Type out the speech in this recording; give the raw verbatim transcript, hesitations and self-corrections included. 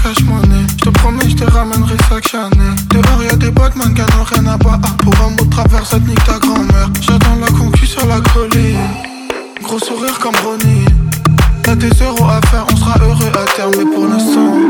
cash money. J'te promets, j'te ramènerai chaque Chanel. Dehors y'a des boîtes, man, qui n'ont rien à pas. Pour un mot de travers, ça te nique ta grand-mère. J'attends la concu sur la colline. Gros sourire comme Ronnie. Y'a des euros à faire, on sera heureux à terme. Mais pour l'instant